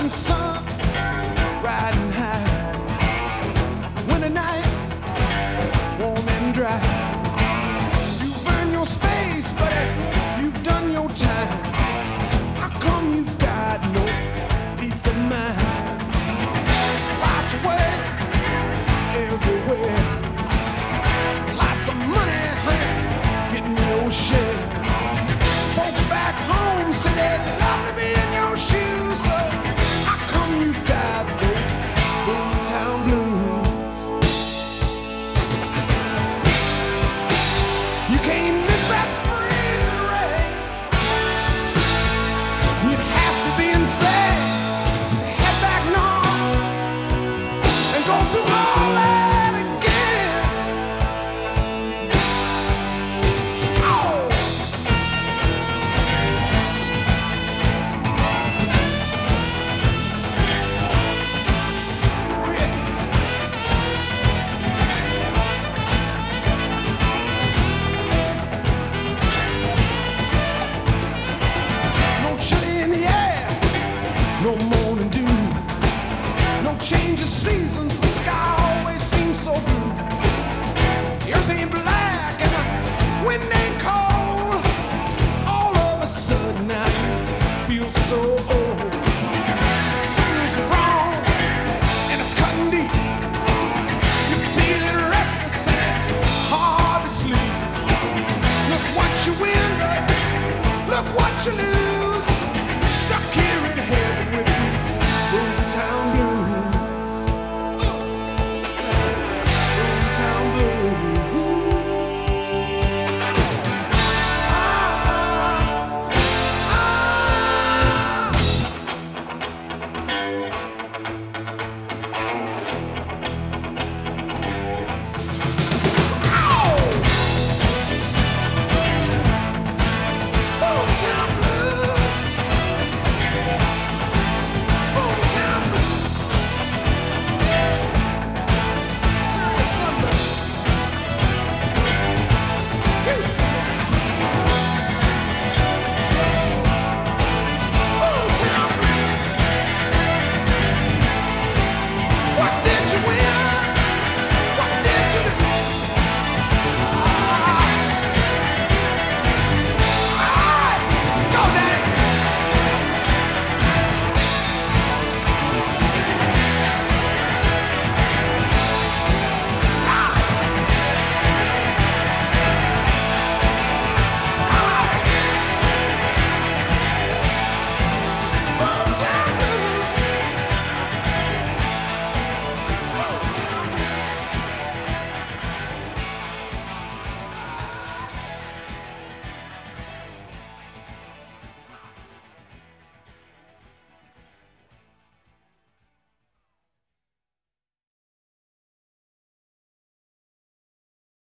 sun, riding high. When the night's warm and dry, you've earned your space, buddy. You've done your time. How come you've got no peace of mind? Lots of work everywhere, lots of money, honey, getting your share. Folks back home say they'd love to be in your shoes. So how come you've got those hometown blues? You can't miss that freezing rain. You'd have to be insane to head back north and go through all that again. Oh. No chili in the air, no morning dew, no change of seasons. The sky always seems so blue. The earth ain't black and the wind ain't cold. All of a sudden I feel so old. Something's wrong and it's cutting deep. You're feeling restless and it's hard to sleep. Look what you win, but look what you lose.